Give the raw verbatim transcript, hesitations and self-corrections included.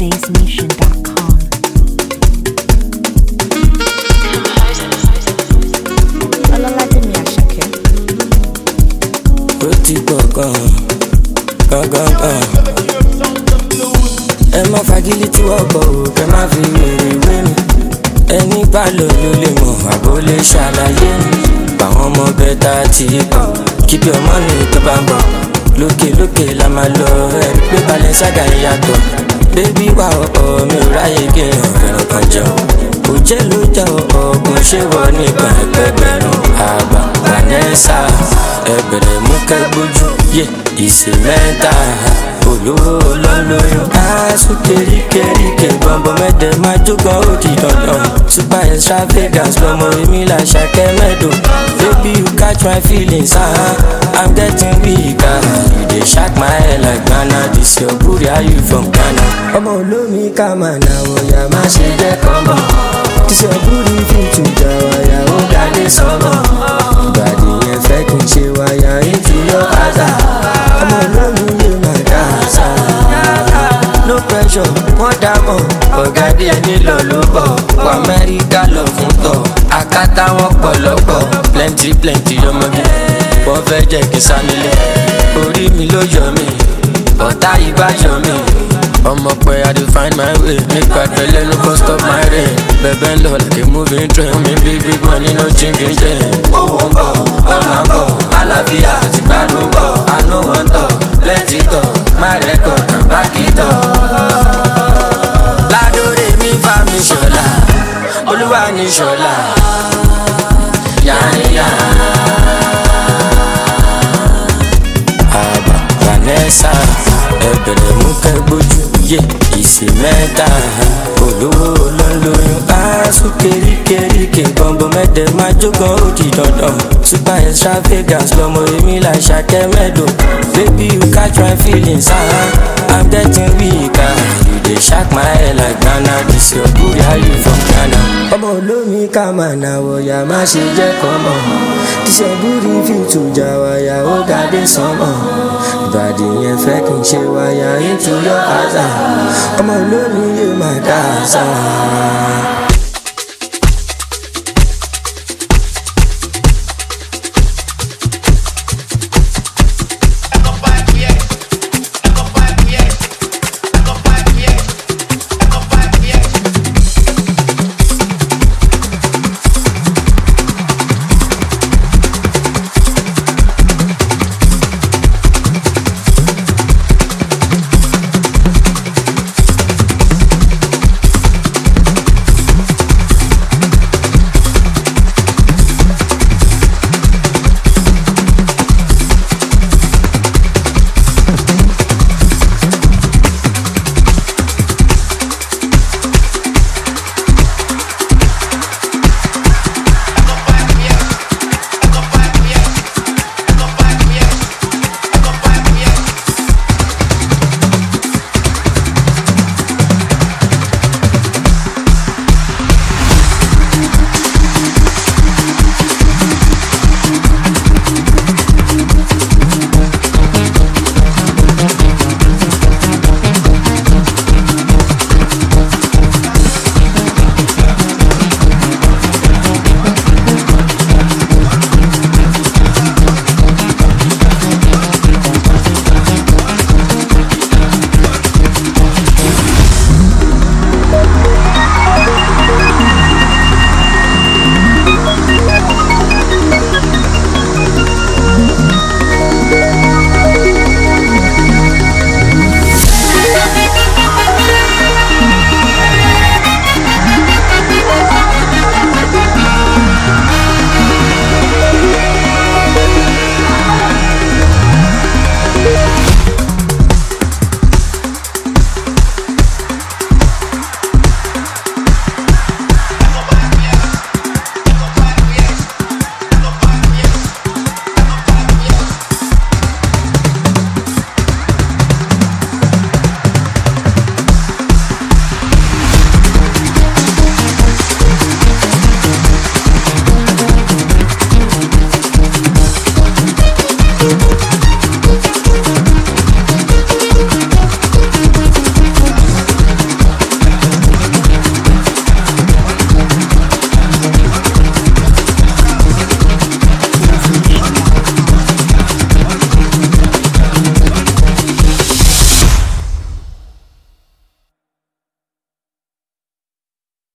bass nation dot com. Ọlọ́ládèmí Àṣàkẹ́. Ó ti pọ̀ gan-an, gan-gan-gan. Ẹ má fagilé tí wọ́n bọ̀ ò kẹ́ má fi wèrè wé mi. Ẹni bá lò ló lè mọ̀ àbó lè ṣàlàyé mi. Báwọn ọmọ bẹ́ta ti pọ̀, keep your money tó bá ń bọ̀. Lókè lókè la máa lọ, ẹ̀rí pé Balenciaga yàtọ̀. Bébí wà ọ̀ọ́ mi ò ráyè kéèyàn fẹ́ràn kan jẹun. Kò jẹ́ ló jẹ́ ọ̀ọ́gùn ṣé wọ́n nígbà ẹgbẹ̀gbẹ̀rún. Àbá Vanessa ẹ̀bẹ̀rẹ̀ mú kẹ́gbójú yé ìsè mẹ́ta olówó lọ́lọ́yún. Aṣọ kéríkéríkè bọ̀m̀bọ̀ mẹ́tẹ̀ máa jókòó ó di dandan. Super extravagance lọmọ èmi là Àṣàkẹ́ mẹ́dò. Baby you catch my feelings, ah, I'm getting weak. Ah. You dey shock my head like Ghana, this your booty, how you from Ghana? Ọmọ olómi ká máa nà wọ̀yà má ṣe jẹ́ kọ́mọ̀. This your booty fit to jà wáyà ó dálé sọ́mọ̀. Ìbàdí yẹn fẹ́ kí n ṣe wáyà into your asa. Ọmọ olómi yóò máa dá àṣà. No pressure, wọ́n dá mọ̀. Ọ̀gá díẹ̀ nílò ló bọ̀. Wọ Amẹ́ríkà lọ fún tọ̀. Àkátá wọn pọ̀lọ́pọ̀. Plenty plenty ọmọge. Wọ́n fẹ́ jẹ́ kí n sá nílé. Orí mi ló yọ mí. Ọ̀tá yìí bá yọ mí. Ọmọ pé I dey find my way. Nípa tẹ́lẹ̀ ló kọ́ stop my rain. Bẹ̀bẹ̀ ń lọ like a moving train. Mi bí big money no chinking chain. Owó ń bọ̀, ọ̀nà ń bọ̀. Àlàáfíà ti gbádùn bọ̀. Àánú wọn tọ̀, lẹ́tì tọ̀. My record and back it up. Ládòrè mi bá mi ṣọlá. Olúwa ní ṣọlá. Yàrá Àbá Vanessa ẹ̀bẹ̀rẹ̀ mú kẹ́gbójú yé ìsè mẹ́ta olówó lọ́lọ́yún. Aṣọ kéríkéríkè bọ̀m̀bọ̀ mẹ́tẹ̀ máa jókòó ó di dandan. Super extravagance lọmọ èmi là Àṣàkẹ́ mẹ́dò. Baby you catch my feelings, ah, I'm getting weak. Ah. You dey shock my head like Ghana, this your booty, how you from Ghana? Ọmọ olómi ká máa nà wọ̀yà má ṣe jẹ́ kọ́mọ̀. This your booty fit to jà wáyà ó dálé sọ́mọ̀. Ìbàdí yẹn fẹ́ kí n ṣe wáyà into your asa. Ọmọ olómi yóò máa dá àṣà.